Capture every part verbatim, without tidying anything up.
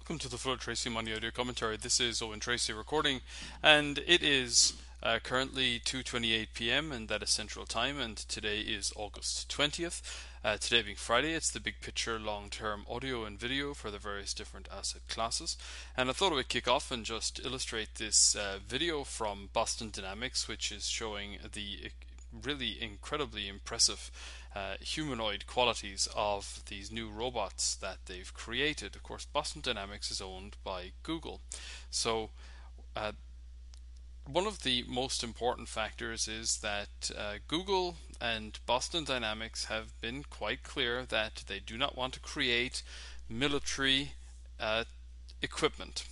Welcome to the Full Tracy Money Audio Commentary. This is Owen Tracy recording, and it is uh, currently two twenty-eight p m and that is Central Time, and today is August twentieth. Uh, today being Friday, it's the big picture long-term audio and video for the various different asset classes. And I thought I would kick off and just illustrate this uh, video from Boston Dynamics, which is showing the really incredibly impressive uh, humanoid qualities of these new robots that they've created. Of course, Boston Dynamics is owned by Google. So uh, one of the most important factors is that uh, Google and Boston Dynamics have been quite clear that they do not want to create military uh, equipment.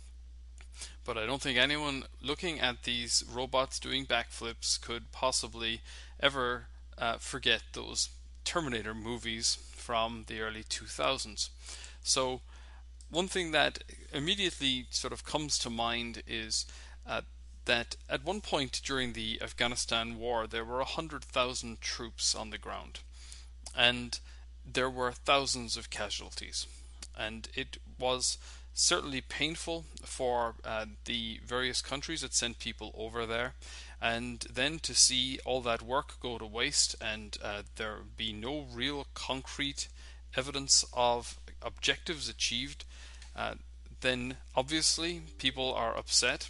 But I don't think anyone looking at these robots doing backflips could possibly ever uh, forget those Terminator movies from the early two thousands. So one thing that immediately sort of comes to mind is uh, that at one point during the Afghanistan war there were one hundred thousand troops on the ground, and there were thousands of casualties, and it was certainly painful for uh, the various countries that sent people over there, and then to see all that work go to waste and uh, there be no real concrete evidence of objectives achieved, uh, then obviously people are upset,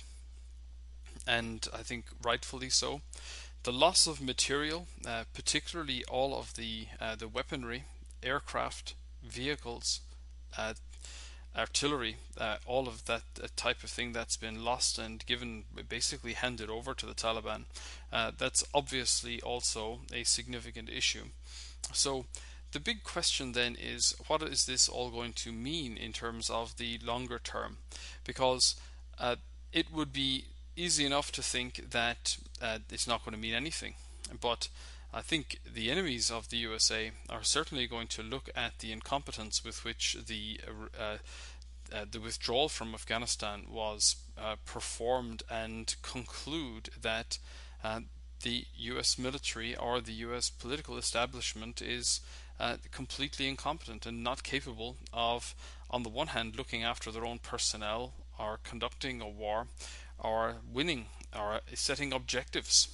and I think rightfully so. The loss of material, uh, particularly all of the uh, the weaponry, aircraft, vehicles, uh, artillery, uh, all of that uh, type of thing that's been lost and given, basically handed over to the Taliban, uh, that's obviously also a significant issue. So the big question then is, what is this all going to mean in terms of the longer term? Because uh, it would be easy enough to think that uh, it's not going to mean anything, but I think the enemies of the U S A are certainly going to look at the incompetence with which the uh, uh, the withdrawal from Afghanistan was uh, performed and conclude that uh, the U S military or the U S political establishment is uh, completely incompetent and not capable of, on the one hand, looking after their own personnel or conducting a war or winning or setting objectives.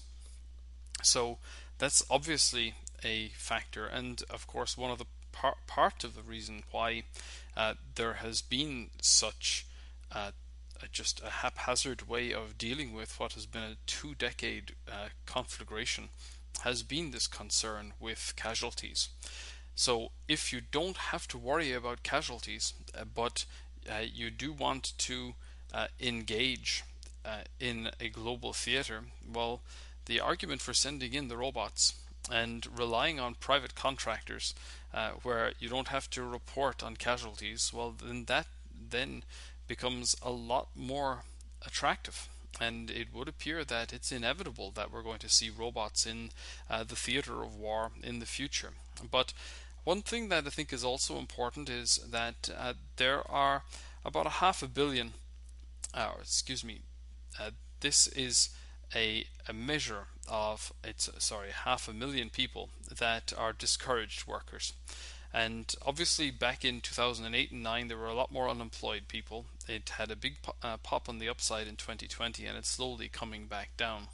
So that's obviously a factor, and of course one of the par- part of the reason why uh, there has been such uh, a, just a haphazard way of dealing with what has been a two-decade uh, conflagration has been this concern with casualties. So if you don't have to worry about casualties, uh, but uh, you do want to uh, engage uh, in a global theater, well, the argument for sending in the robots and relying on private contractors uh, where you don't have to report on casualties, well, then that then becomes a lot more attractive. And it would appear that it's inevitable that we're going to see robots in uh, the theater of war in the future. But one thing that I think is also important is that uh, there are about a half a billion, uh, excuse me, uh, this is a, a measure of, it's sorry, half a million people that are discouraged workers. And obviously back in two thousand eight and nine there were a lot more unemployed people. It had a big po- uh, pop on the upside in twenty twenty, and it's slowly coming back down.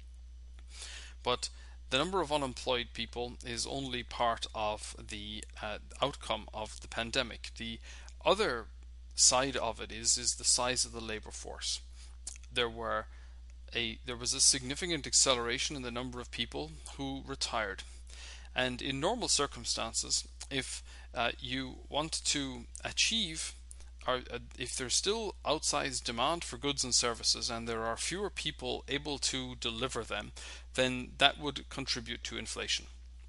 But the number of unemployed people is only part of the uh, outcome of the pandemic. The other side of it is is the size of the labor force. There were a there was a significant acceleration in the number of people who retired. And in normal circumstances, if uh, you want to achieve, or uh, if there's still outsized demand for goods and services and there are fewer people able to deliver them, then that would contribute to inflation.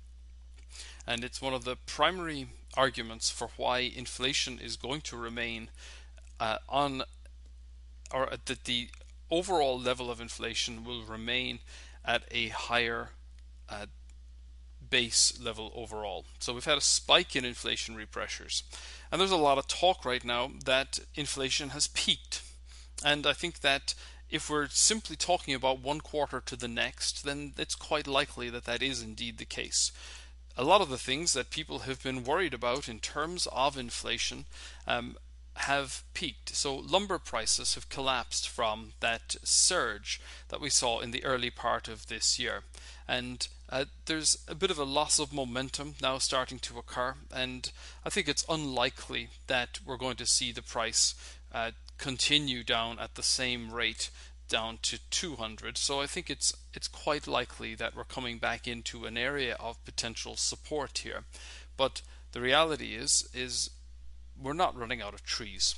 And it's one of the primary arguments for why inflation is going to remain uh, on, or that the overall level of inflation will remain at a higher uh, base level overall. So we've had a spike in inflationary pressures, and there's a lot of talk right now that inflation has peaked. And I think that if we're simply talking about one quarter to the next, then it's quite likely that that is indeed the case. A lot of the things that people have been worried about in terms of inflation um, have peaked. So lumber prices have collapsed from that surge that we saw in the early part of this year. And uh, there's a bit of a loss of momentum now starting to occur. And I think it's unlikely that we're going to see the price uh, continue down at the same rate down to two hundred. So I think it's it's quite likely that we're coming back into an area of potential support here. But the reality is is we're not running out of trees.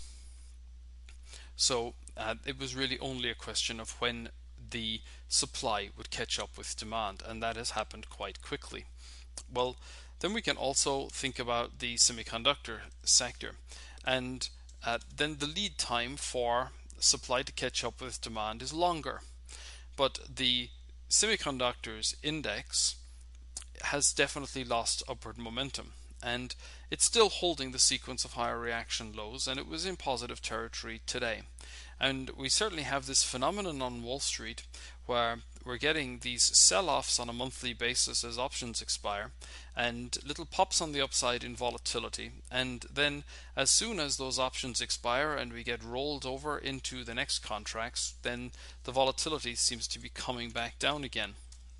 So uh, it was really only a question of when the supply would catch up with demand, and that has happened quite quickly. Well, then we can also think about the semiconductor sector, and uh, then the lead time for supply to catch up with demand is longer. But the semiconductors index has definitely lost upward momentum, and it's still holding the sequence of higher reaction lows, and it was in positive territory today. And we certainly have this phenomenon on Wall Street where we're getting these sell-offs on a monthly basis as options expire, and little pops on the upside in volatility, and then as soon as those options expire and we get rolled over into the next contracts, then the volatility seems to be coming back down again.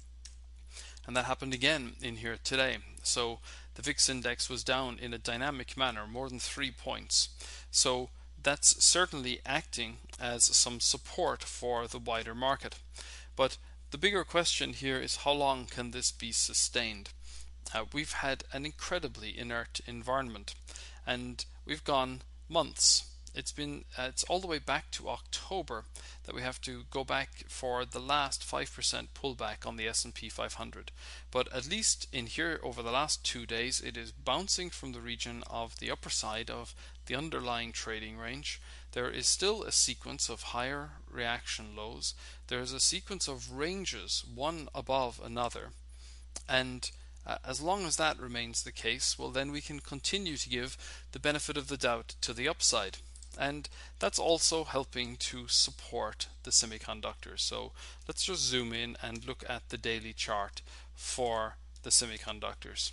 And that happened again in here today. So the V I X index was down in a dynamic manner, more than three points. So that's certainly acting as some support for the wider market. But the bigger question here is, how long can this be sustained? Uh, we've had an incredibly inert environment, and we've gone months. It's been uh, it's all the way back to October that we have to go back for the last five percent pullback on the S and P five hundred. But at least in here over the last two days, it is bouncing from the region of the upper side of the underlying trading range. There is still a sequence of higher reaction lows. There is a sequence of ranges, one above another. And uh, as long as that remains the case, well, then we can continue to give the benefit of the doubt to the upside. And that's also helping to support the semiconductors. So let's just zoom in and look at the daily chart for the semiconductors,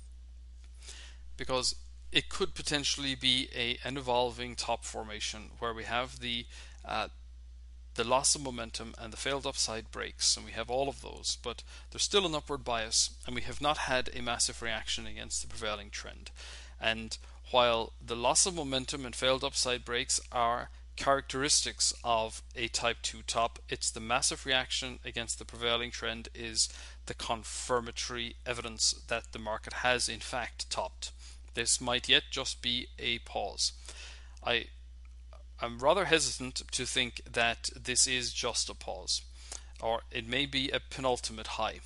because it could potentially be a, an evolving top formation where we have the uh, the loss of momentum and the failed upside breaks, and we have all of those, but there's still an upward bias, and we have not had a massive reaction against the prevailing trend. And while the loss of momentum and failed upside breaks are characteristics of a type two top, it's the massive reaction against the prevailing trend is the confirmatory evidence that the market has in fact topped. This might yet just be a pause. I I'm rather hesitant to think that this is just a pause, or it may be a penultimate high,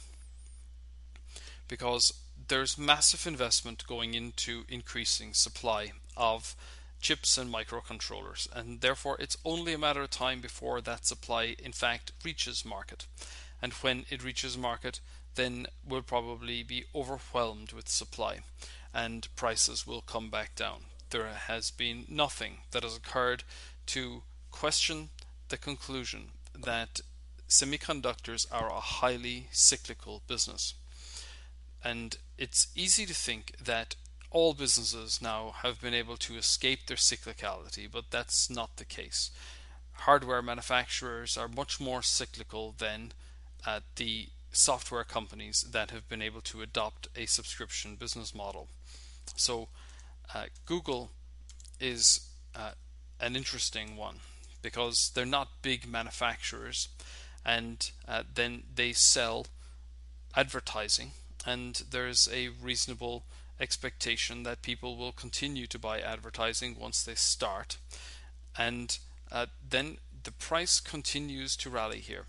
because there's massive investment going into increasing supply of chips and microcontrollers, and therefore it's only a matter of time before that supply in fact reaches market. And when it reaches market, then we'll probably be overwhelmed with supply and prices will come back down. There has been nothing that has occurred to question the conclusion that semiconductors are a highly cyclical business. And it's easy to think that all businesses now have been able to escape their cyclicality, but that's not the case. Hardware manufacturers are much more cyclical than uh, the software companies that have been able to adopt a subscription business model. So uh, Google is uh, an interesting one because they're not big manufacturers, and uh, then they sell advertising, and there's a reasonable expectation that people will continue to buy advertising once they start, and uh, then the price continues to rally here,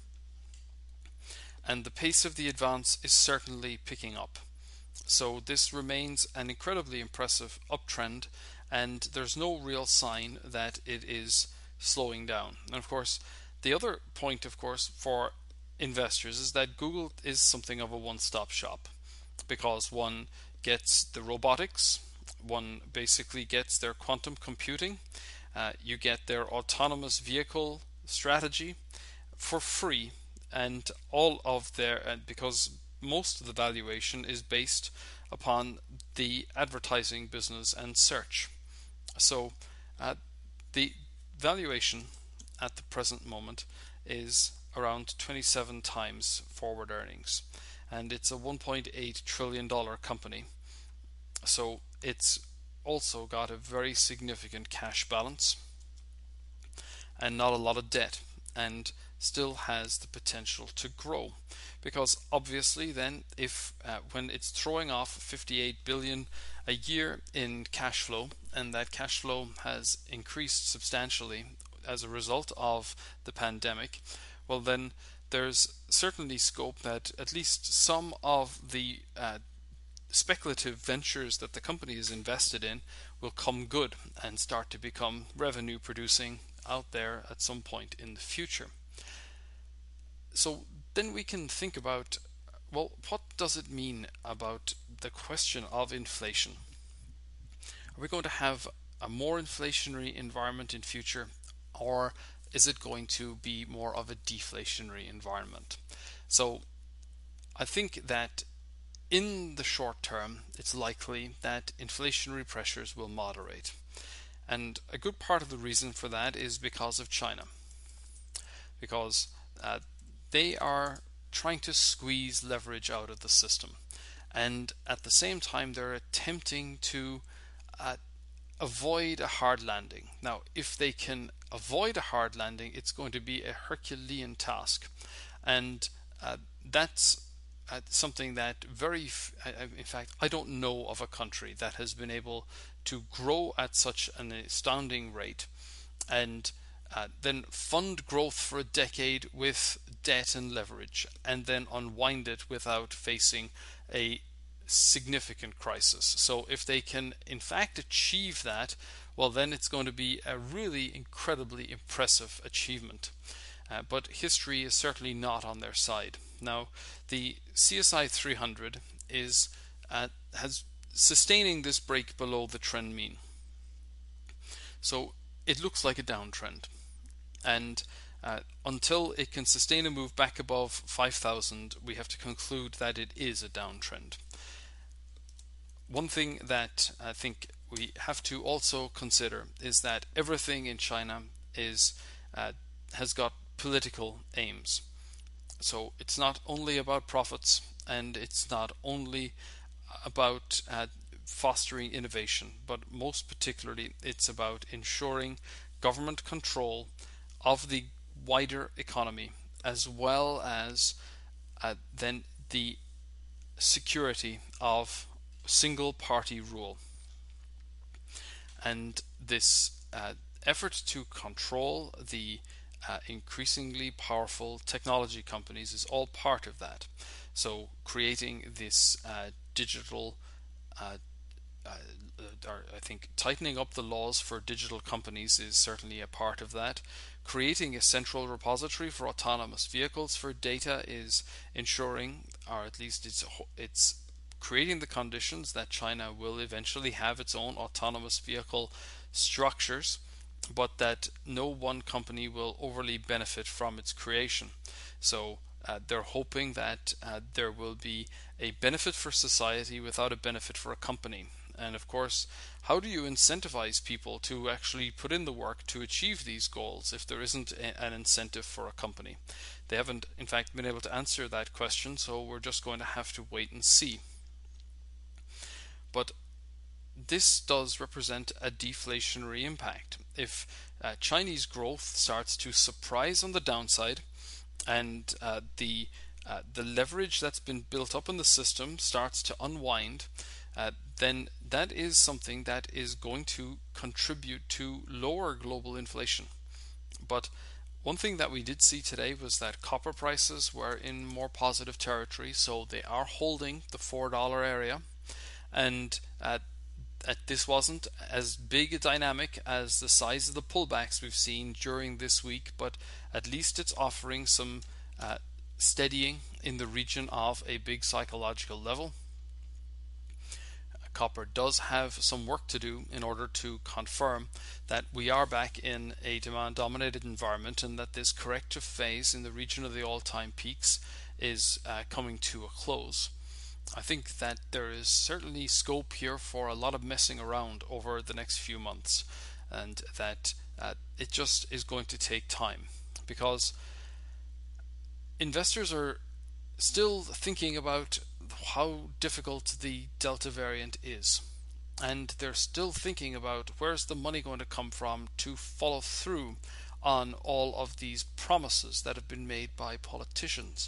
and the pace of the advance is certainly picking up. So this remains an incredibly impressive uptrend, and there's no real sign that it is slowing down. And of course, the other point, of course, for investors is that Google is something of a one-stop shop, because one gets the robotics, one basically gets their quantum computing, uh, you get their autonomous vehicle strategy for free, and all of their, and because most of the valuation is based upon the advertising business and search. So uh, the valuation at the present moment is around twenty-seven times forward earnings, and it's a one point eight trillion dollar company. So it's also got a very significant cash balance and not a lot of debt, and still has the potential to grow, because obviously then if uh, when it's throwing off fifty-eight billion a year in cash flow, and that cash flow has increased substantially as a result of the pandemic, well then there's certainly scope that at least some of the uh, speculative ventures that the company is invested in will come good and start to become revenue producing out there at some point in the future. So then we can think about, well, what does it mean about the question of inflation? Are we going to have a more inflationary environment in future, or is it going to be more of a deflationary environment? So I think that in the short term, it's likely that inflationary pressures will moderate. And a good part of the reason for that is because of China. Because uh, they are trying to squeeze leverage out of the system. And at the same time, they're attempting to uh, avoid a hard landing. Now, if they can avoid a hard landing, it's going to be a Herculean task. And uh, that's uh, something that very, f- in fact, I don't know of a country that has been able to grow at such an astounding rate and uh, then fund growth for a decade with debt and leverage, and then unwind it without facing a significant crisis. So if they can in fact achieve that, well then it's going to be a really incredibly impressive achievement. Uh, but history is certainly not on their side. Now, the C S I three hundred is uh, has sustaining this break below the trend mean. So it looks like a downtrend, and uh, until it can sustain a move back above five thousand, we have to conclude that it is a downtrend. One thing that I think we have to also consider is that everything in China is uh, has got political aims. So it's not only about profits, and it's not only about uh, fostering innovation, but most particularly it's about ensuring government control of the wider economy, as well as uh, then the security of single party rule. And this uh, effort to control the uh, increasingly powerful technology companies is all part of that. So creating this uh, digital uh, uh, or I think tightening up the laws for digital companies is certainly a part of that. Creating a central repository for autonomous vehicles for data is ensuring, or at least it's it's creating the conditions that China will eventually have its own autonomous vehicle structures, but that no one company will overly benefit from its creation. So uh, they're hoping that uh, there will be a benefit for society without a benefit for a company. And of course, how do you incentivize people to actually put in the work to achieve these goals if there isn't a, an incentive for a company? They haven't, in fact, been able to answer that question, so we're just going to have to wait and see. But this does represent a deflationary impact. If uh, Chinese growth starts to surprise on the downside, and uh, the uh, the leverage that's been built up in the system starts to unwind, uh, then that is something that is going to contribute to lower global inflation. But one thing that we did see today was that copper prices were in more positive territory, so they are holding the four dollar area, and uh, this wasn't as big a dynamic as the size of the pullbacks we've seen during this week, but at least it's offering some uh, steadying in the region of a big psychological level. Copper does have some work to do in order to confirm that we are back in a demand-dominated environment, and that this corrective phase in the region of the all-time peaks is uh, coming to a close. I think that there is certainly scope here for a lot of messing around over the next few months, and that uh, it just is going to take time, because investors are still thinking about how difficult the Delta variant is. And they're still thinking about where's the money going to come from to follow through on all of these promises that have been made by politicians.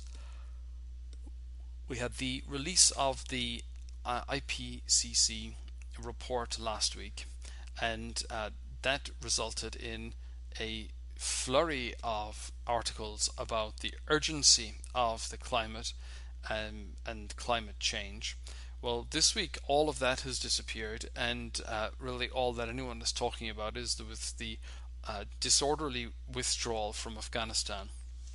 We had the release of the uh, I P C C report last week, and uh, that resulted in a flurry of articles about the urgency of the climate um, and climate change. Well, this week all of that has disappeared, and uh, really all that anyone is talking about is the, with the uh, disorderly withdrawal from Afghanistan.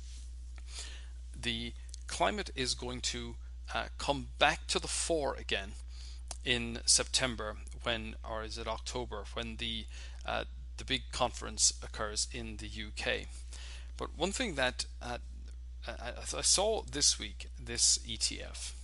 The climate is going to uh, come back to the fore again in September, when, or is it October, when the uh, the big conference occurs in the U K. But one thing that uh, I, I saw this week, this E T F,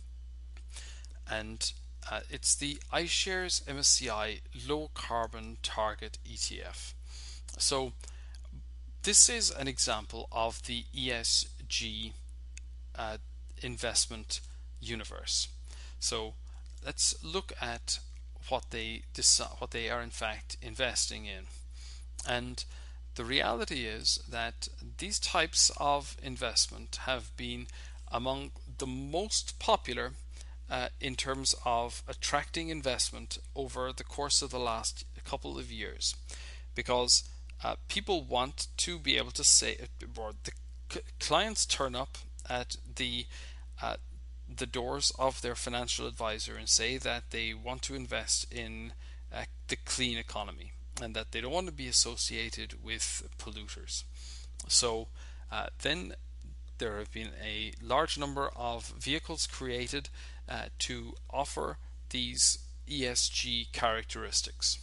and uh, it's the iShares M S C I Low Carbon Target E T F. So this is an example of the E S G uh, investment universe. So let's look at what they decide, what they are in fact investing in. And the reality is that these types of investment have been among the most popular uh, in terms of attracting investment over the course of the last couple of years, because uh, people want to be able to say, or the c- clients turn up at the uh, the doors of their financial advisor and say that they want to invest in uh, the clean economy, and that they don't want to be associated with polluters. So uh, then there have been a large number of vehicles created uh, to offer these E S G characteristics.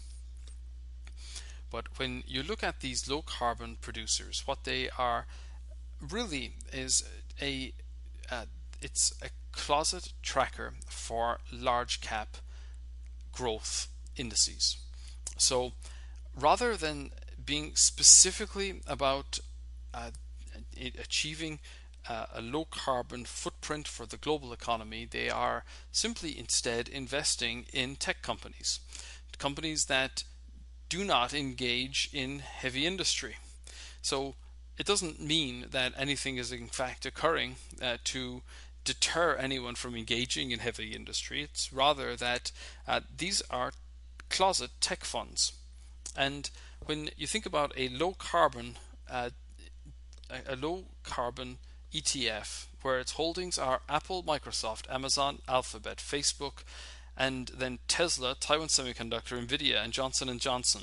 But when you look at these low carbon producers, what they are really is a uh, it's a closet tracker for large cap growth indices. So rather than being specifically about uh, achieving uh, a low carbon footprint for the global economy, they are simply instead investing in tech companies, companies that do not engage in heavy industry. So it doesn't mean that anything is in fact occurring uh, to deter anyone from engaging in heavy industry. It's rather that uh, these are closet tech funds. And when you think about a low carbon uh, a low carbon E T F where its holdings are Apple, Microsoft, Amazon, Alphabet, Facebook, and then Tesla, Taiwan Semiconductor, Nvidia, and Johnson and Johnson.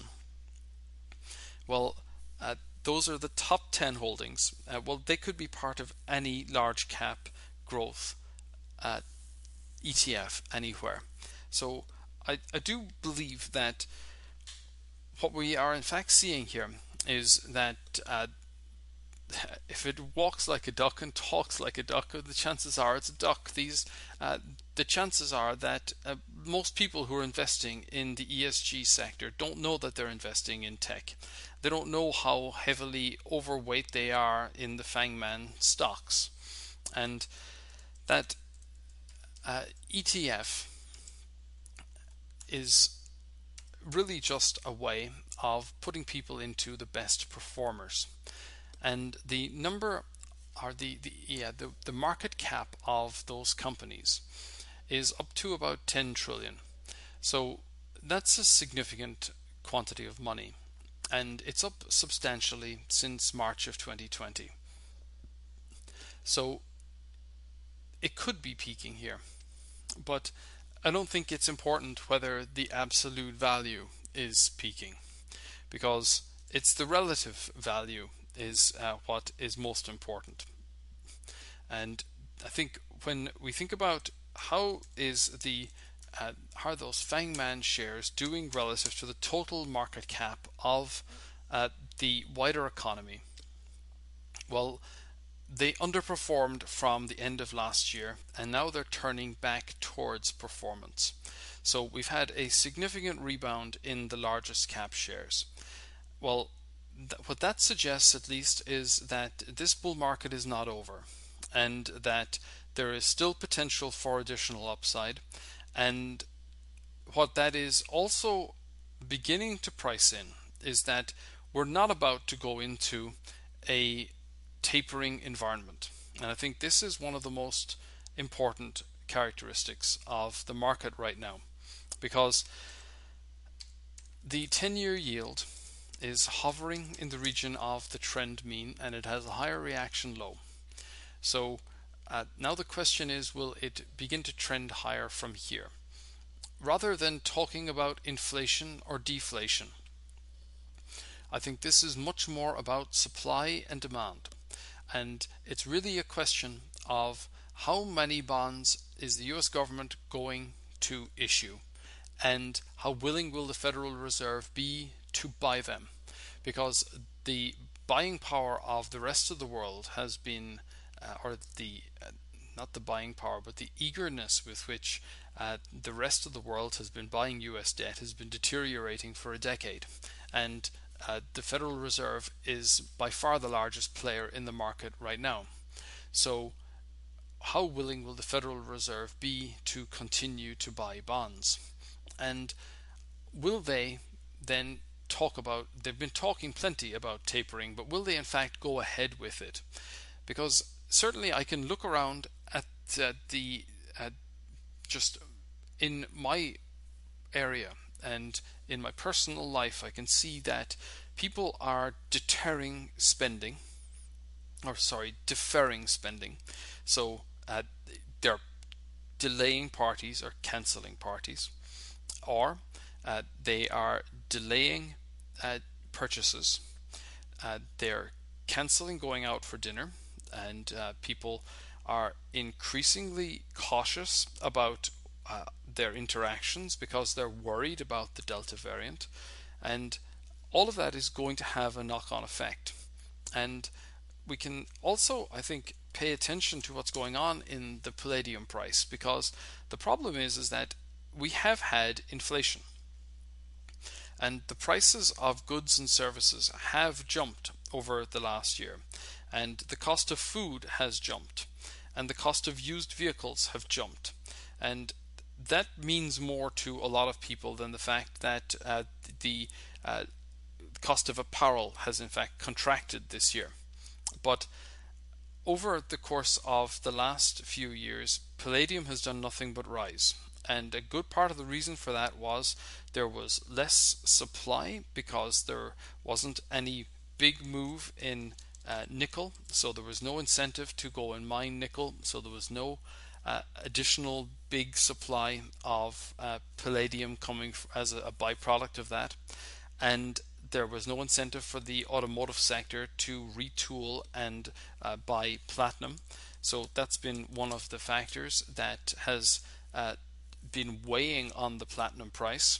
Well, uh, those are the top ten holdings. Uh, well, they could be part of any large cap growth uh, E T F anywhere. So I, I do believe that what we are in fact seeing here is that uh, if it walks like a duck and talks like a duck, the chances are it's a duck. These, uh, the chances are that uh, most people who are investing in the E S G sector don't know that they're investing in tech. They don't know how heavily overweight they are in the Fangman stocks, and that uh, E T F is really just a way of putting people into the best performers. And the number, or the, the yeah the, the market cap of those companies is up to about ten trillion. So that's a significant quantity of money, and it's up substantially since March of twenty twenty. So it could be peaking here, but I don't think it's important whether the absolute value is peaking, because it's the relative value is uh, what is most important. And I think when we think about how is the uh, how are those Fangman shares doing relative to the total market cap of uh, the wider economy, well, they underperformed from the end of last year, and now they're turning back towards performance. So we've had a significant rebound in the largest cap shares. well, th- what that suggests at least is that this bull market is not over, and that there is still potential for additional upside. And what that is also beginning to price in is that we're not about to go into a tapering environment. And I think this is one of the most important characteristics of the market right now, because the ten year yield is hovering in the region of the trend mean, and it has a higher reaction low. So uh, now the question is, will it begin to trend higher from here? Rather than talking about inflation or deflation, I think this is much more about supply and demand. And it's really a question of how many bonds is the U S government going to issue, and how willing will the Federal Reserve be to buy them. Because the buying power of the rest of the world has been, uh, or the, uh, not the buying power, but the eagerness with which uh, the rest of the world has been buying U S debt has been deteriorating for a decade. And uh, the Federal Reserve is by far the largest player in the market right now. So how willing will the Federal Reserve be to continue to buy bonds? And will they then talk about, they've been talking plenty about tapering, but will they in fact go ahead with it? Because certainly I can look around at uh, the uh, just in my area and in my personal life, I can see that people are deterring spending, or sorry, deferring spending. So uh, they're delaying parties or cancelling parties, or uh, they are delaying uh, purchases. Uh, they're cancelling going out for dinner, and uh, people are increasingly cautious about uh, their interactions because they're worried about the Delta variant, and all of that is going to have a knock-on effect. And we can also, I think, pay attention to what's going on in the palladium price, because the problem is is that we have had inflation, and the prices of goods and services have jumped over the last year, and the cost of food has jumped, and the cost of used vehicles have jumped, and that means more to a lot of people than the fact that uh, the uh, cost of apparel has in fact contracted this year. But over the course of the last few years, palladium has done nothing but rise. And a good part of the reason for that was there was less supply because there wasn't any big move in uh, nickel, so there was no incentive to go and mine nickel, so there was no uh, additional big supply of uh, palladium coming as a, a byproduct of that. And there was no incentive for the automotive sector to retool and uh, buy platinum. So that's been one of the factors that has uh, been weighing on the platinum price.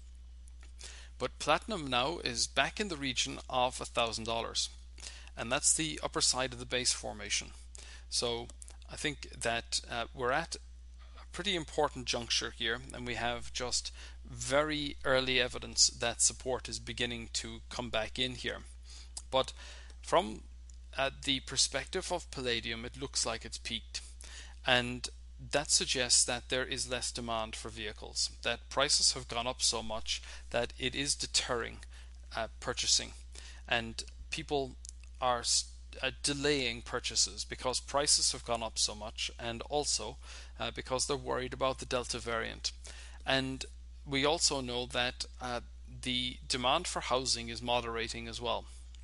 But platinum now is back in the region of one thousand dollars, and that's the upper side of the base formation. So I think that uh, we're at a pretty important juncture here, and we have just very early evidence that support is beginning to come back in here. But from uh, the perspective of palladium, it looks like it's peaked, and that suggests that there is less demand for vehicles, that prices have gone up so much that it is deterring uh, purchasing, and people are uh, delaying purchases because prices have gone up so much, and also uh, because they're worried about the Delta variant. And we also know that uh, the demand for housing is moderating as well,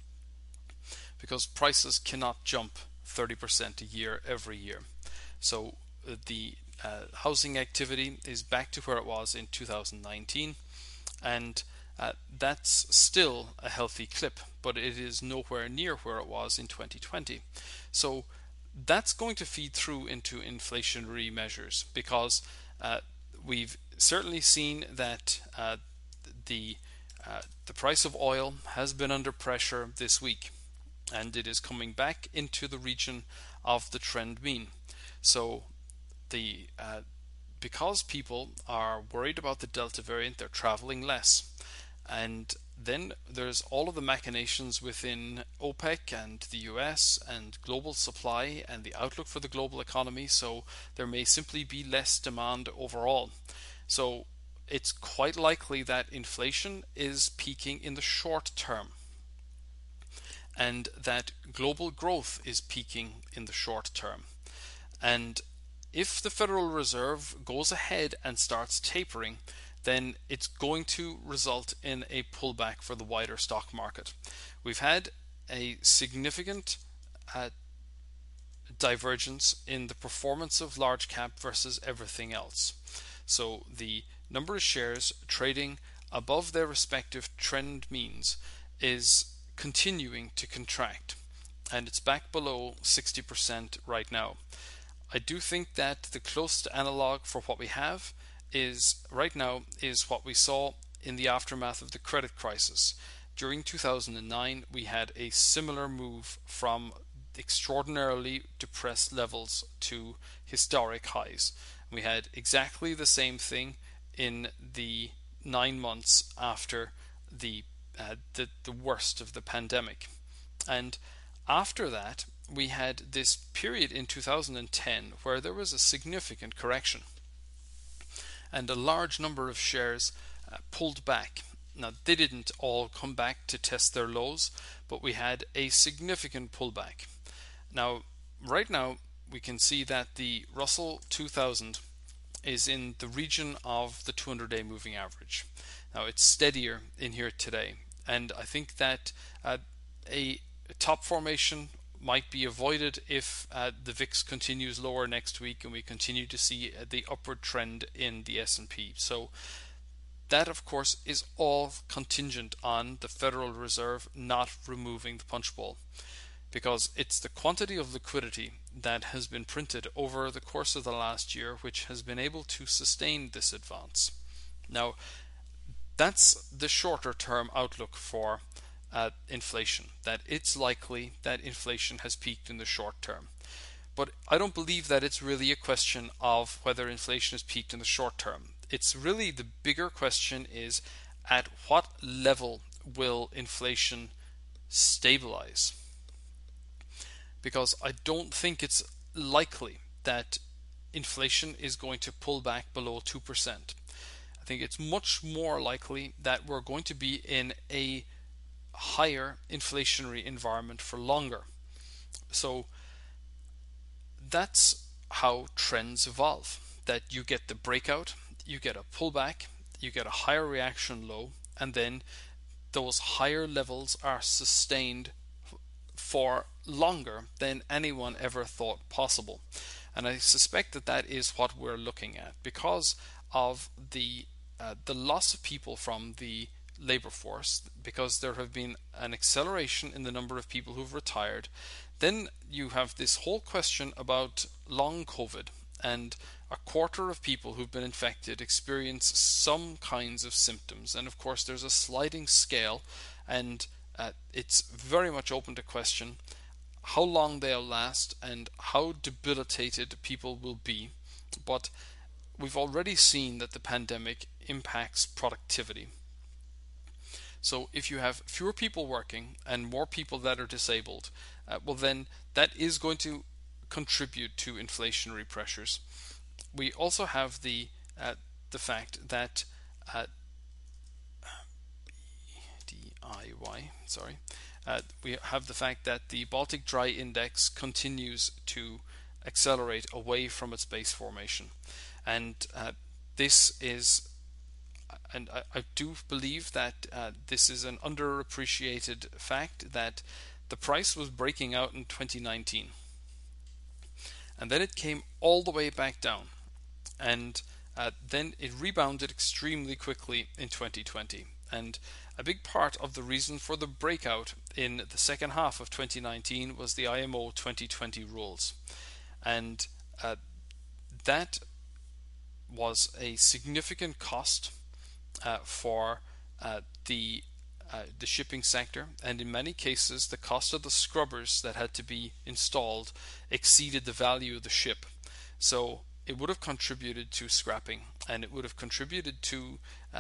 because prices cannot jump thirty percent a year every year. So uh, the uh, housing activity is back to where it was in two thousand nineteen, and uh, that's still a healthy clip, but it is nowhere near where it was in twenty twenty. So that's going to feed through into inflationary measures, because uh, we've certainly seen that uh, the uh, the price of oil has been under pressure this week, and it is coming back into the region of the trend mean. So the uh, because people are worried about the Delta variant, they're traveling less, And then there's all of the machinations within OPEC and the U S and global supply and the outlook for the global economy. So there may simply be less demand overall. So it's quite likely that inflation is peaking in the short term, and that global growth is peaking in the short term. And if the Federal Reserve goes ahead and starts tapering, then it's going to result in a pullback for the wider stock market. We've had a significant uh, divergence in the performance of large cap versus everything else. So the number of shares trading above their respective trend means is continuing to contract, and it's back below sixty percent right now. I do think that the closest analog for what we have is right now is what we saw in the aftermath of the credit crisis. During two thousand nine, we had a similar move from extraordinarily depressed levels to historic highs. We had exactly the same thing in the nine months after the uh, the, the worst of the pandemic. And after that, we had this period in two thousand ten where there was a significant correction, and a large number of shares uh, pulled back. Now, they didn't all come back to test their lows, but we had a significant pullback. Now, right now, we can see that the Russell two thousand is in the region of the two hundred day moving average. Now, it's steadier in here today, and I think that uh, a top formation might be avoided if uh, the V I X continues lower next week and we continue to see uh, the upward trend in the S and P. So that, of course, is all contingent on the Federal Reserve not removing the punch bowl, because it's the quantity of liquidity that has been printed over the course of the last year which has been able to sustain this advance. Now, that's the shorter term outlook for uh, inflation, that it's likely that inflation has peaked in the short term. But I don't believe that it's really a question of whether inflation has peaked in the short term. It's really the bigger question is, at what level will inflation stabilize? Because I don't think it's likely that inflation is going to pull back below two percent. I think it's much more likely that we're going to be in a higher inflationary environment for longer. So that's how trends evolve, that you get the breakout, you get a pullback, you get a higher reaction low, and then those higher levels are sustained for longer than anyone ever thought possible. And I suspect that that is what we're looking at because of the uh, the loss of people from the labor force, because there have been an acceleration in the number of people who've retired. Then you have this whole question about long COVID, and a quarter of people who've been infected experience some kinds of symptoms. And of course there's a sliding scale, and uh, it's very much open to question how long they'll last and how debilitated people will be. But we've already seen that the pandemic impacts productivity. So if you have fewer people working and more people that are disabled, uh, well then that is going to contribute to inflationary pressures. We also have the uh, the fact that uh, D I Y, sorry, uh, we have the fact that the Baltic Dry Index continues to accelerate away from its base formation, and uh, this is, and I, I do believe that uh, this is an underappreciated fact, that the price was breaking out in twenty nineteen, and then it came all the way back down, and uh, then it rebounded extremely quickly in twenty twenty. And a big part of the reason for the breakout in the second half of twenty nineteen was the I M O twenty twenty rules, and uh, that was a significant cost uh, for uh, the uh, the shipping sector, and in many cases the cost of the scrubbers that had to be installed exceeded the value of the ship. So it would have contributed to scrapping, and it would have contributed to uh,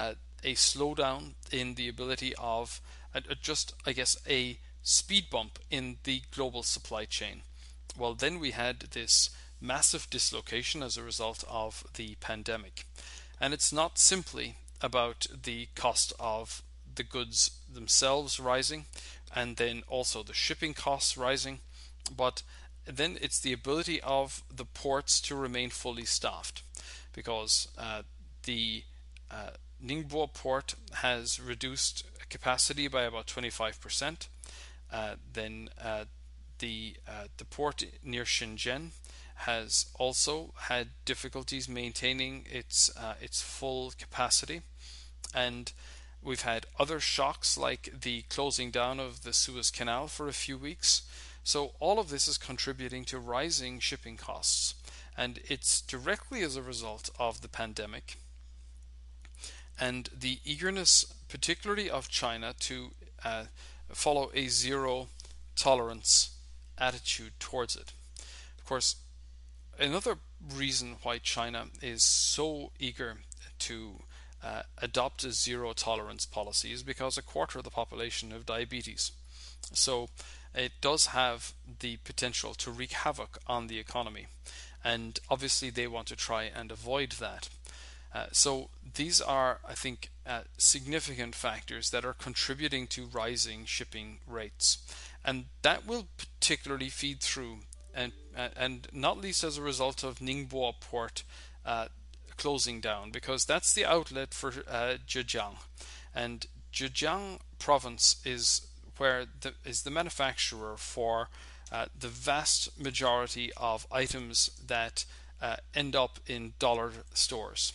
a slowdown in the ability of uh, just, I guess, a speed bump in the global supply chain. Well, then we had this massive dislocation as a result of the pandemic. And it's not simply about the cost of the goods themselves rising and then also the shipping costs rising, but then it's the ability of the ports to remain fully staffed, because uh, the uh, Ningbo port has reduced capacity by about twenty-five percent. Uh, then uh, the uh, the port near Shenzhen has also had difficulties maintaining its uh, its full capacity, and we've had other shocks like the closing down of the Suez Canal for a few weeks. So all of this is contributing to rising shipping costs, and it's directly as a result of the pandemic and the eagerness, particularly of China, to uh, follow a zero tolerance attitude towards it. Of course, another reason why China is so eager to uh, adopt a zero tolerance policy is because a quarter of the population have diabetes. So it does have the potential to wreak havoc on the economy, and obviously they want to try and avoid that. Uh, so these are, I think, uh, significant factors that are contributing to rising shipping rates, and that will particularly feed through, and uh, and not least as a result of Ningbo port uh, closing down, because that's the outlet for uh, Zhejiang, and Zhejiang province is where the, is the manufacturer for uh, the vast majority of items that uh, end up in dollar stores.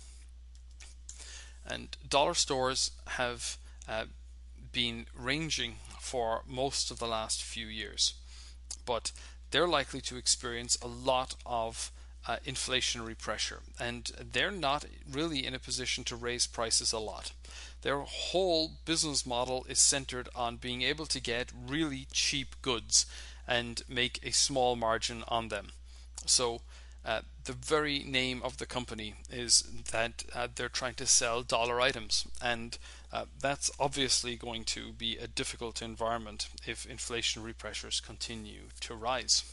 And dollar stores have uh, been ranging for most of the last few years, but they're likely to experience a lot of uh, inflationary pressure, and they're not really in a position to raise prices a lot. Their whole business model is centered on being able to get really cheap goods and make a small margin on them. So uh, the very name of the company is that uh, they're trying to sell dollar items, and uh, that's obviously going to be a difficult environment if inflationary pressures continue to rise.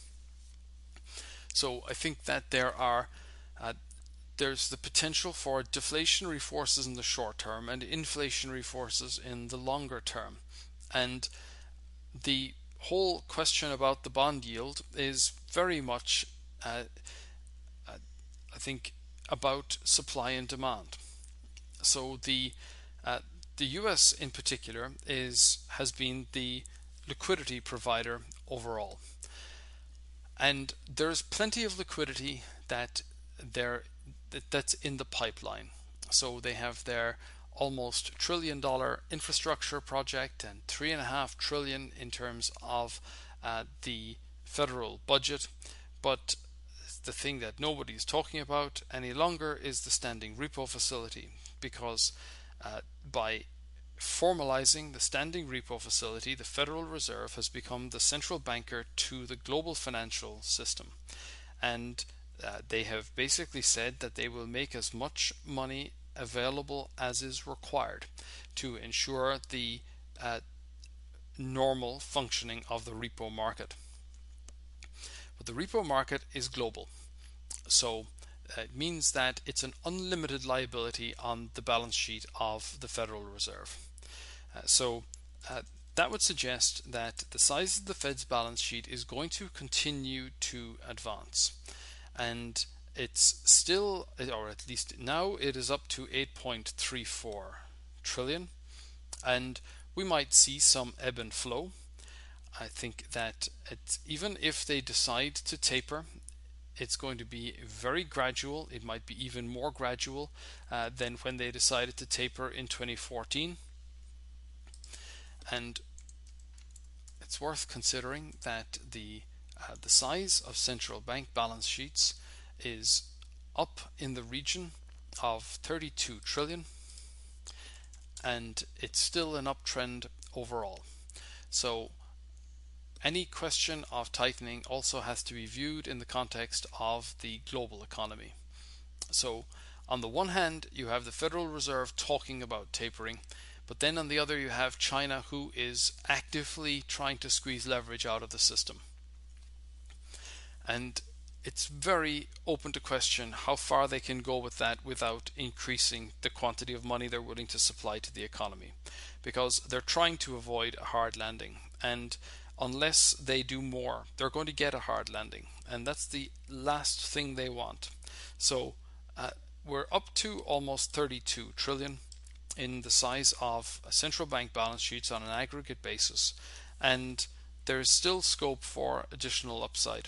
So I think that there are uh, there's the potential for deflationary forces in the short term and inflationary forces in the longer term. And the whole question about the bond yield is very much, uh, uh, I think, about supply and demand. So the uh, the U S in particular is has been the liquidity provider overall, and there's plenty of liquidity that there that's in the pipeline. So they have their almost trillion dollar infrastructure project and three and a half trillion in terms of uh, the federal budget. But the thing that nobody is talking about any longer is the standing repo facility, because uh, by formalizing the standing repo facility, the Federal Reserve has become the central banker to the global financial system. And uh, they have basically said that they will make as much money available as is required to ensure the uh, normal functioning of the repo market. But the repo market is global, so uh, it means that it's an unlimited liability on the balance sheet of the Federal Reserve. Uh, so uh, that would suggest that the size of the Fed's balance sheet is going to continue to advance. And it's still, or at least now, it is up to eight point three four trillion, and we might see some ebb and flow. I think that it's, even if they decide to taper, it's going to be very gradual. It might be even more gradual uh, than when they decided to taper in twenty fourteen. And it's worth considering that the uh, the size of central bank balance sheets is up in the region of thirty-two trillion, and it's still an uptrend overall. So any question of tightening also has to be viewed in the context of the global economy. So on the one hand, you have the Federal Reserve talking about tapering, but then on the other, you have China, who is actively trying to squeeze leverage out of the system. And it's very open to question how far they can go with that without increasing the quantity of money they're willing to supply to the economy, because they're trying to avoid a hard landing. And unless they do more, they're going to get a hard landing, and that's the last thing they want. So uh, we're up to almost thirty-two trillion in the size of central bank balance sheets on an aggregate basis, and there is still scope for additional upside.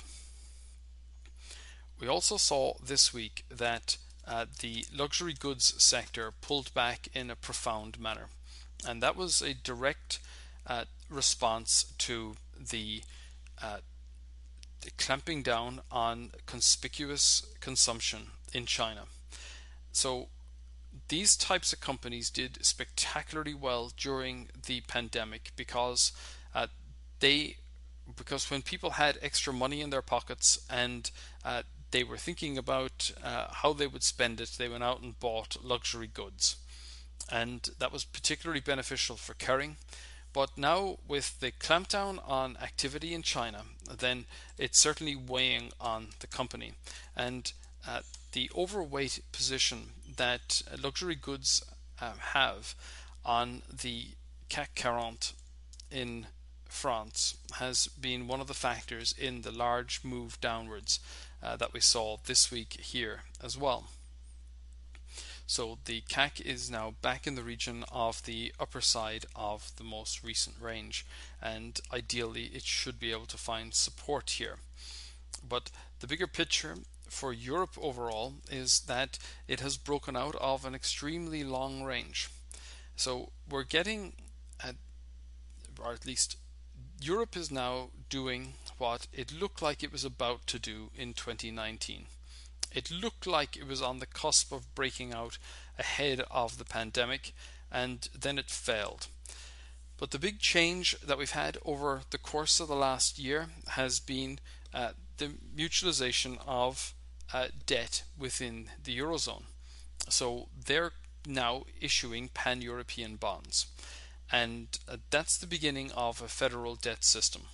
We also saw this week that uh, the luxury goods sector pulled back in a profound manner, and that was a direct uh, response to the, uh, the clamping down on conspicuous consumption in China. So these types of companies did spectacularly well during the pandemic because uh, they because when people had extra money in their pockets and uh, they were thinking about uh, how they would spend it, they went out and bought luxury goods, and that was particularly beneficial for Kering. But now with the clampdown on activity in China, then it's certainly weighing on the company, and uh, the overweight position that luxury goods uh, have on the C A C forty in France has been one of the factors in the large move downwards uh, that we saw this week here as well. So the C A C is now back in the region of the upper side of the most recent range, and ideally it should be able to find support here. But the bigger picture for Europe overall is that it has broken out of an extremely long range. So we're getting, at, or at least Europe is now doing what it looked like it was about to do in twenty nineteen. It looked like it was on the cusp of breaking out ahead of the pandemic, and then it failed. But the big change that we've had over the course of the last year has been uh, the mutualization of uh, debt within the Eurozone. So they're now issuing pan-European bonds, and uh, that's the beginning of a federal debt system.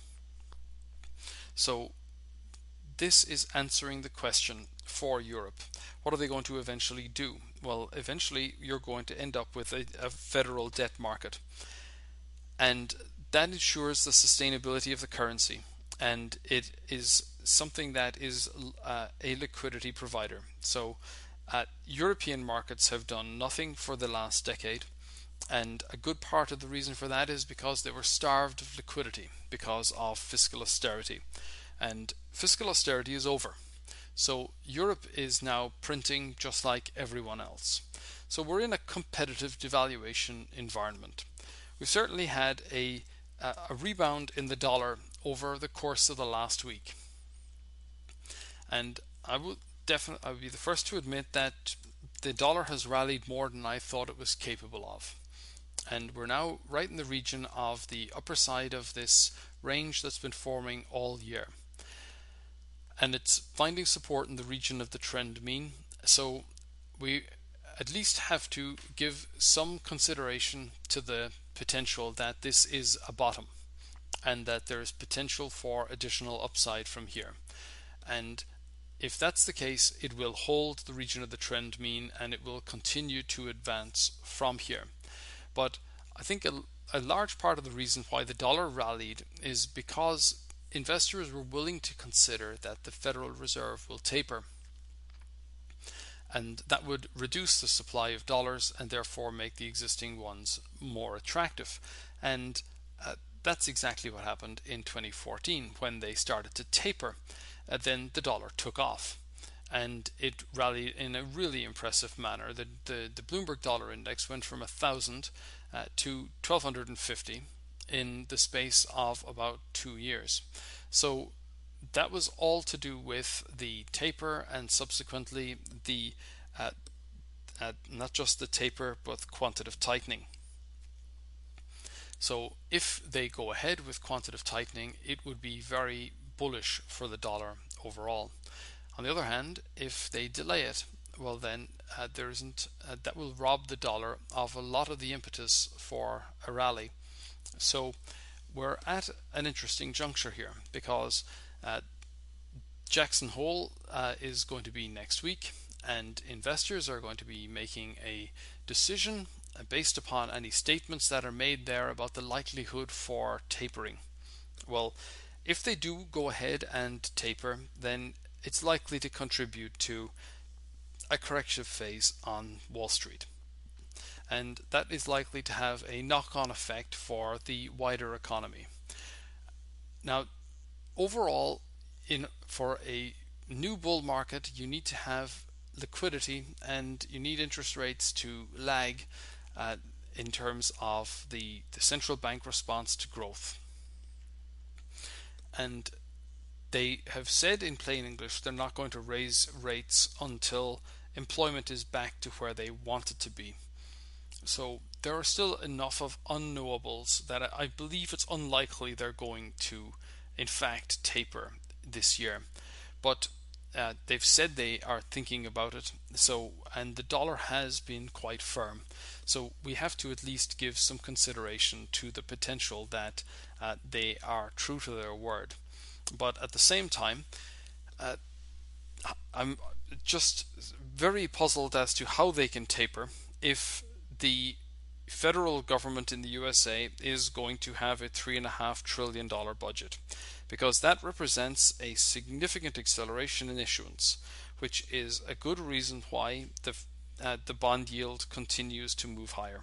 So this is answering the question for Europe. What are they going to eventually do? Well, eventually you're going to end up with a, a federal debt market, and that ensures the sustainability of the currency, and it is something that is uh, a liquidity provider. So uh, European markets have done nothing for the last decade, and a good part of the reason for that is because they were starved of liquidity because of fiscal austerity, and fiscal austerity is over. So Europe is now printing just like everyone else. So we're in a competitive devaluation environment. We've certainly had a, a rebound in the dollar over the course of the last week. And I would definitely I would be the first to admit that the dollar has rallied more than I thought it was capable of. And we're now right in the region of the upper side of this range that's been forming all year. And it's finding support in the region of the trend mean. So we at least have to give some consideration to the potential that this is a bottom, and that there is potential for additional upside from here. And if that's the case, it will hold the region of the trend mean, and it will continue to advance from here. But I think a, a large part of the reason why the dollar rallied is because investors were willing to consider that the Federal Reserve will taper, and that would reduce the supply of dollars and therefore make the existing ones more attractive. And uh, that's exactly what happened in twenty fourteen when they started to taper. Uh, then the dollar took off, and it rallied in a really impressive manner. The the, the Bloomberg Dollar Index went from a thousand uh, to twelve fifty in the space of about two years. So that was all to do with the taper, and subsequently the uh, uh, not just the taper but quantitative tightening. So if they go ahead with quantitative tightening, it would be very bullish for the dollar overall. On the other hand, if they delay it, well then uh, there isn't uh, that will rob the dollar of a lot of the impetus for a rally. So we're at an interesting juncture here because uh, Jackson Hole uh, is going to be next week, and investors are going to be making a decision based upon any statements that are made there about the likelihood for tapering. Well, if they do go ahead and taper, then it's likely to contribute to a corrective phase on Wall Street. And that is likely to have a knock on effect for the wider economy. Now, overall, in for a new bull market, you need to have liquidity and you need interest rates to lag uh, in terms of the, the central bank response to growth. And they have said in plain English they're not going to raise rates until employment is back to where they want it to be. So there are still enough of unknowables that I believe it's unlikely they're going to, in fact, taper this year. But uh, they've said they are thinking about it. So, and the dollar has been quite firm. So we have to at least give some consideration to the potential that uh, they are true to their word. But at the same time, uh, I'm just very puzzled as to how they can taper if the federal government in the U S A is going to have a three and a half trillion dollar budget, because that represents a significant acceleration in issuance, which is a good reason why the uh, the bond yield continues to move higher.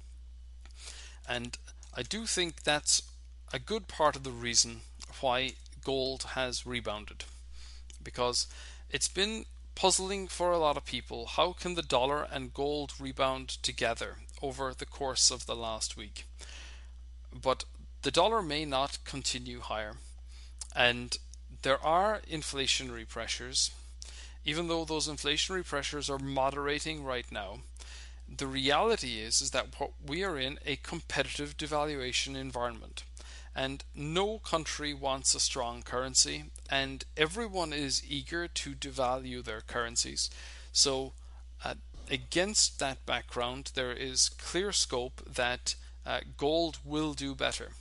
And I do think that's a good part of the reason why gold has rebounded, because it's been puzzling for a lot of people. How can the dollar and gold rebound together over the course of the last week? But the dollar may not continue higher, and there are inflationary pressures. Even though those inflationary pressures are moderating right now, the reality is, is that we are in a competitive devaluation environment. And no country wants a strong currency, and everyone is eager to devalue their currencies. So, uh, against that background, there is clear scope that uh, gold will do better.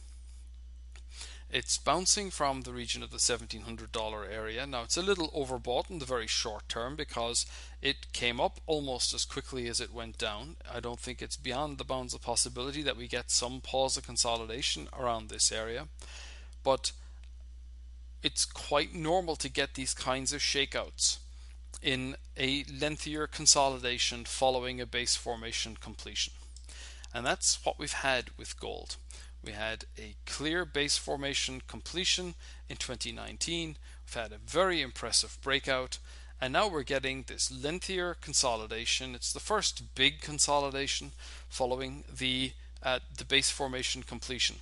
It's bouncing from the region of the seventeen hundred dollar area. Now, it's a little overbought in the very short term because it came up almost as quickly as it went down. I don't think it's beyond the bounds of possibility that we get some pause of consolidation around this area. But it's quite normal to get these kinds of shakeouts in a lengthier consolidation following a base formation completion. And that's what we've had with gold. We had a clear base formation completion in twenty nineteen. We've had a very impressive breakout, and now we're getting this lengthier consolidation. It's the first big consolidation following the uh, the base formation completion.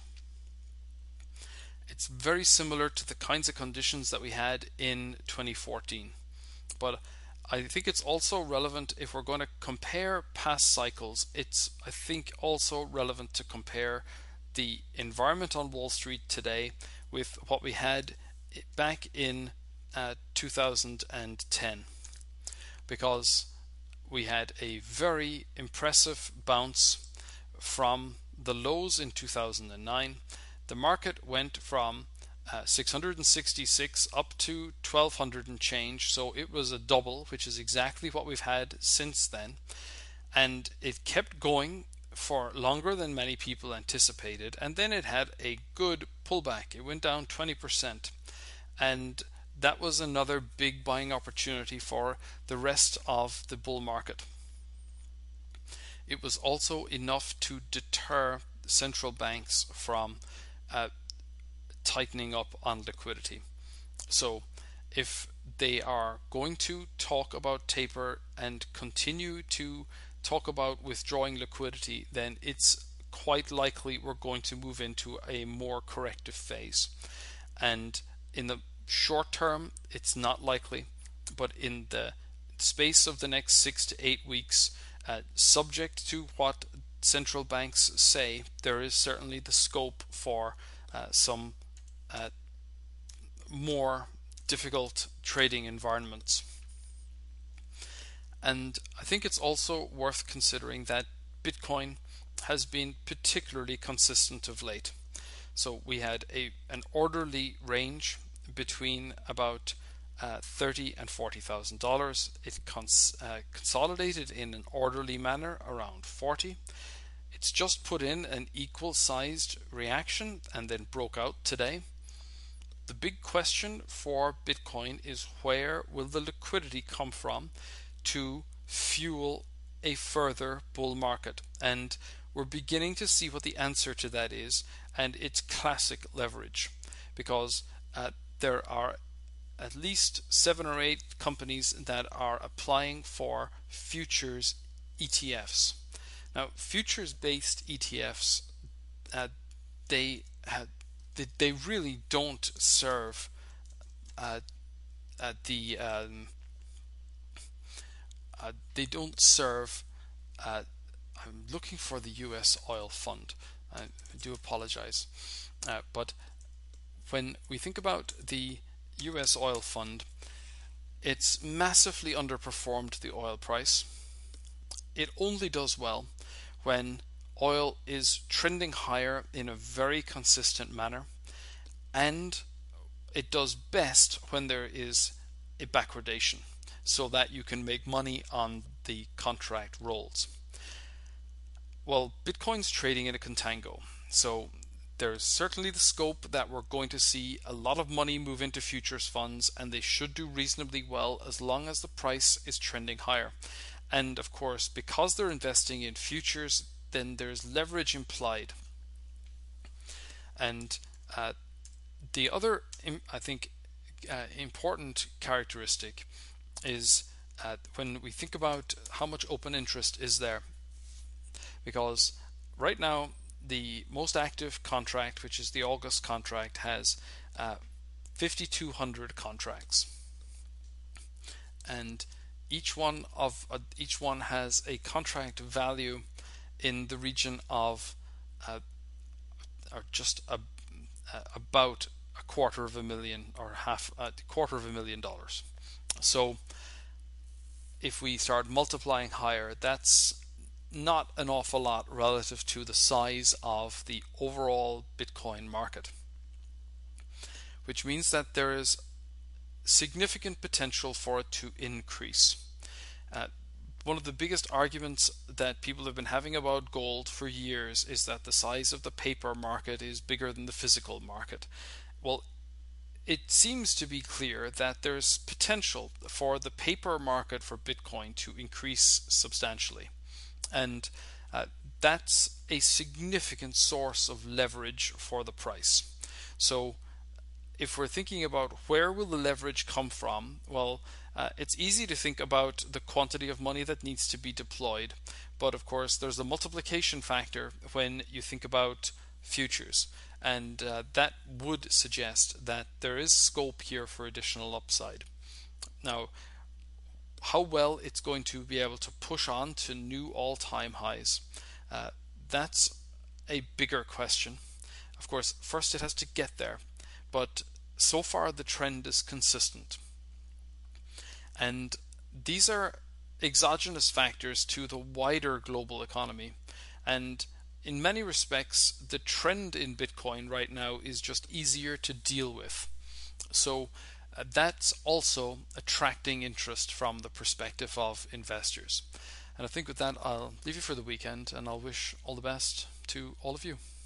It's very similar to the kinds of conditions that we had in twenty fourteen. But I think it's also relevant if we're going to compare past cycles. It's, I think, also relevant to compare the environment on Wall Street today with what we had back in uh, two thousand ten, because we had a very impressive bounce from the lows in two thousand nine. The market went from uh, six hundred sixty-six up to twelve hundred and change, so it was a double, which is exactly what we've had since then, and it kept going for longer than many people anticipated, and then it had a good pullback. It went down twenty percent, and that was another big buying opportunity for the rest of the bull market. It was also enough to deter central banks from uh, tightening up on liquidity. So if they are going to talk about taper and continue to talk about withdrawing liquidity, then it's quite likely we're going to move into a more corrective phase. And in the short term, it's not likely, but in the space of the next six to eight weeks, uh, subject to what central banks say, there is certainly the scope for uh, some uh, more difficult trading environments. And I think it's also worth considering that Bitcoin has been particularly consistent of late. So we had a an orderly range between about uh, thirty and forty thousand dollars. It cons- uh, consolidated in an orderly manner around forty. It's just put in an equal sized reaction and then broke out today. The big question for Bitcoin is, where will the liquidity come from to fuel a further bull market? And we're beginning to see what the answer to that is, and it's classic leverage, because uh, there are at least seven or eight companies that are applying for futures E T Fs. Now, futures-based E T Fs, uh, they have they, they really don't serve uh, uh, the um, uh, they don't serve. Uh, I'm looking for the U S oil fund. I do apologize, uh, but when we think about the U S oil fund, it's massively underperformed the oil price. It only does well when oil is trending higher in a very consistent manner, and it does best when there is a backwardation, so that you can make money on the contract rolls. Well, Bitcoin's trading in a contango, so there's certainly the scope that we're going to see a lot of money move into futures funds, and they should do reasonably well as long as the price is trending higher. And of course, because they're investing in futures, then there's leverage implied. And uh, the other, I think, uh, important characteristic is uh, when we think about how much open interest is there. Because right now, the most active contract, which is the August contract, has uh, fifty-two hundred contracts, and each one of uh, each one has a contract value in the region of uh, or just a, uh, about a quarter of a million or half a quarter of a million dollars. So if we start multiplying higher, that's not an awful lot relative to the size of the overall Bitcoin market, which means that there is significant potential for it to increase. Uh, one of the biggest arguments that people have been having about gold for years is that the size of the paper market is bigger than the physical market. Well, it seems to be clear that there's potential for the paper market for Bitcoin to increase substantially. And uh, that's a significant source of leverage for the price. So if we're thinking about where will the leverage come from, well, uh, it's easy to think about the quantity of money that needs to be deployed. But of course, there's a multiplication factor when you think about futures. And uh, that would suggest that there is scope here for additional upside. Now, how well it's going to be able to push on to new all-time highs, uh, that's a bigger question. Of course, first it has to get there, but so far the trend is consistent. And these are exogenous factors to the wider global economy. And in many respects, the trend in Bitcoin right now is just easier to deal with. So Uh, that's also attracting interest from the perspective of investors. And I think with that, I'll leave you for the weekend, and I'll wish all the best to all of you.